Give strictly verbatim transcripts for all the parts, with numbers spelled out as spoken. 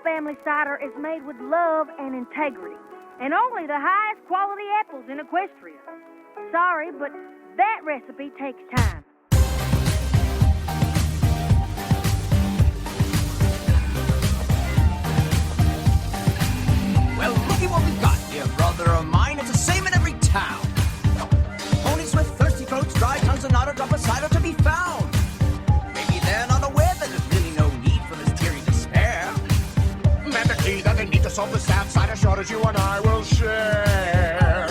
family cider is made with love and integrity, and only the highest quality apples in Equestria. Sorry, but that recipe takes time. Well, looky what we've got here, brother of mine. It's the same in every town. Ponies with thirsty throats, dry tongues, and not a drop of cider to be found. Maybe they're not aware that there's really no need for this teary despair. And the key that they need to solve the sad cider shortage you and I will share.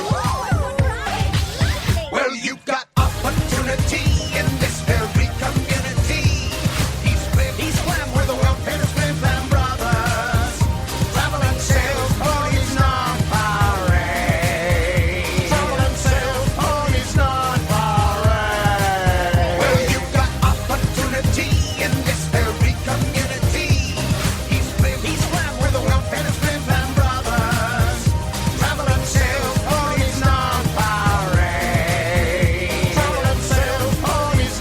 Well, you've got opportunity in this very community. He's Flim, he's Flam, we're the well-paid Flim Flam brothers. Travel and sales, ponies, non-parade. Travel and sales, ponies, non-parade. Well, you've got opportunity in this very community. He's Flim, he's Flam, we're the well-paid Flim Flam brothers. Travel and sales, ponies, non-parade. Travel and sales, ponies,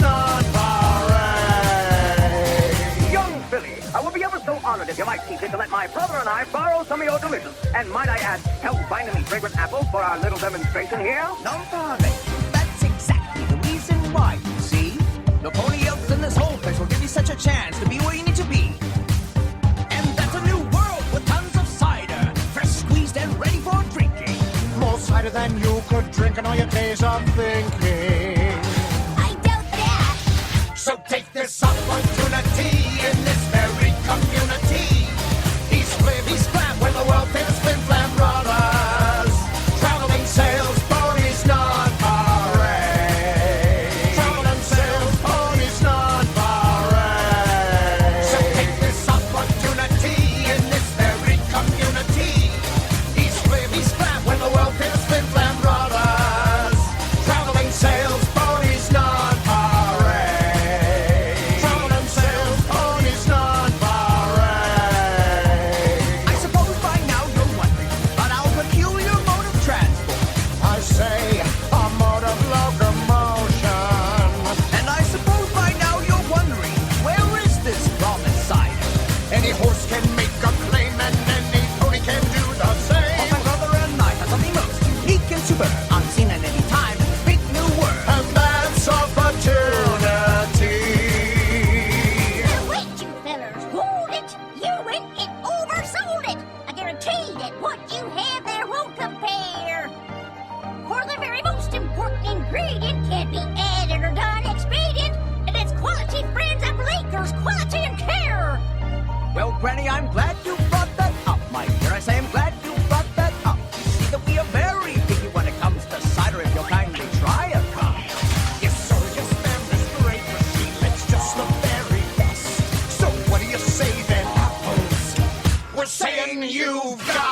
non-parade. Young Billy, I would be ever so honored if you might see fit to let my brother and I borrow some of your delicious, and might I add, hell-bindingly fragrant apples for our little demonstration here? Non-parade. That's exactly the reason why, you see. The pony elves in this whole place will give you such a chance to be where you need to be. And that's a new world with tons of cider, fresh squeezed and ready for drinking. More cider than you could drink in all your days of thinking. I doubt that. So take this opportunity in this very community. He's Flim, he's Flam, we're the world famous Flim Flam brothers. Traveling sales, ponies, non-parade. Travel and sales, ponies, non-parade. So take this opportunity in this very community. He's Flim, he's Flam, we're the world famous Flim Flam brothers. Traveling sales, ponies, non-parade. Travel and sales, ponies, non-parade. I suppose by now you're wondering about our peculiar mode of transport. I say a mode of locomotion. And I suppose by now you're wondering, where is this promised cider? Any horse can make a claim and any pony can do the same. My brother and I have something most unique and superb, unseen at any time. Big new word. And that's opportunity. Now wait, you fellers, hold it. You went and oversold it. I guarantee that what you have there won't compare. For the very most important ingredient can't be added or done expedient, and it's quality friends of Lakers, quality and care. Well, Granny, I'm glad you brought that up, my dear. I say I'm glad you brought that up. You see that we are very picky when it comes to cider, if you'll kindly try a cup. Yes, sir, yes, ma'am, this great machine makes just the very best. So what do you say then, apples? We're saying you've got